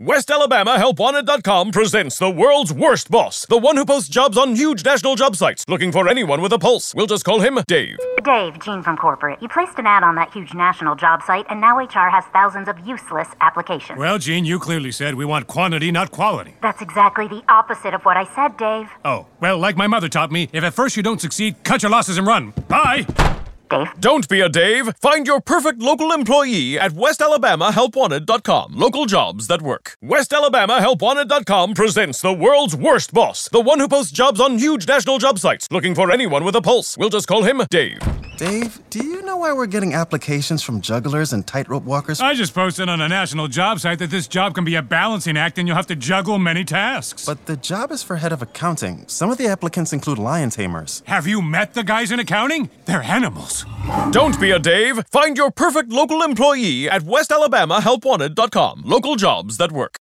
WestAlabamaHelpWanted.com presents the world's worst boss, the one who posts jobs on huge national job sites, looking for anyone with a pulse. We'll just call him Dave. Dave, Gene from corporate. You placed an ad on that huge national job site, and now HR has thousands of useless applications. Well, Gene, you clearly said we want quantity, not quality. That's exactly the opposite of what I said, Dave. Oh, well, like my mother taught me, if at first you don't succeed, cut your losses and run. Bye! Dave? Don't be a Dave. Find your perfect local employee at WestAlabamaHelpWanted.com. Local jobs that work. WestAlabamaHelpWanted.com presents the world's worst boss, the one who posts jobs on huge national job sites, looking for anyone with a pulse. We'll just call him Dave. Dave, do you know why we're getting applications from jugglers and tightrope walkers? I just posted on a national job site that this job can be a balancing act and you'll have to juggle many tasks. But the job is for head of accounting. Some of the applicants include lion tamers. Have you met the guys in accounting? They're animals. Don't be a Dave. Find your perfect local employee at WestAlabamaHelpWanted.com. Local jobs that work.